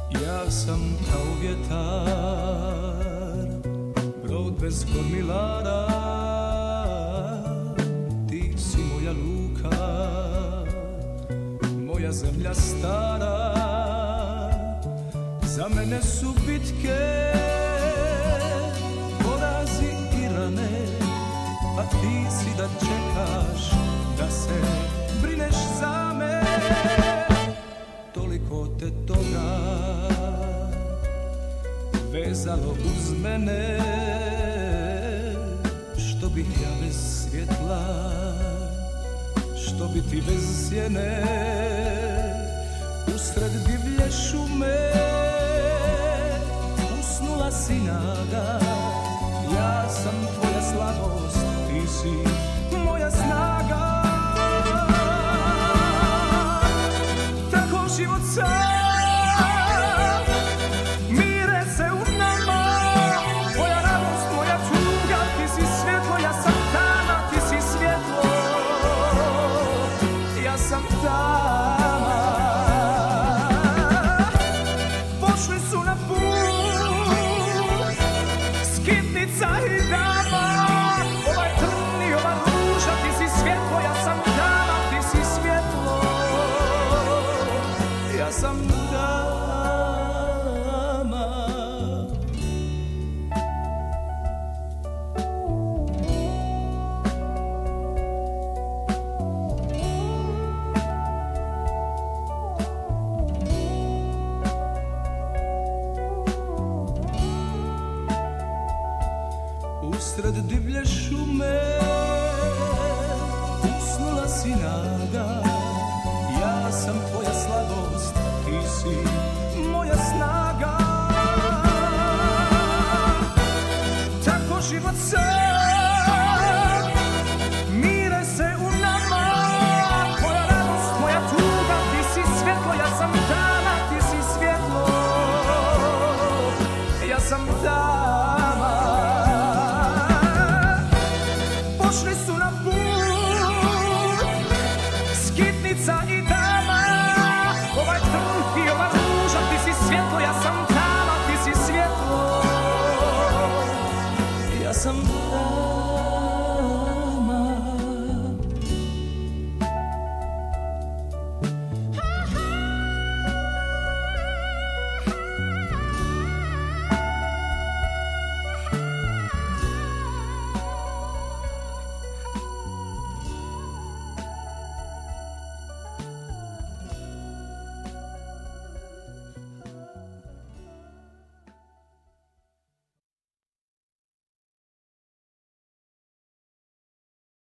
Ja sam kao vjetar, brod bez kormilara, ti si moja luka, moja zemlja stara. Za mene su bitke, porazi i rane, a ti si da čekaš, da se brineš za me. Toliko te toga vezalo uz mene, što bih ja bez svjetla, što bi ti bez sjene, usred divlje šume usnula si nada. Ja sam tvoja slabost, ti si moja snaga. Tako život sam, mire se u nama, tvoja radost, moja tuga, ti si svjetlo, ja sam tama, ti si svjetlo, ja sam tama. Pošli su na put skitnica i dama, ovaj trn i ova ruža, ti si svjetlo, ja sam tama, ti si svjetlo, ja sam tama. Usred divlje šume usnula si nada. Ja sam tvoja slabost, ti si moja snaga. Tako život sam.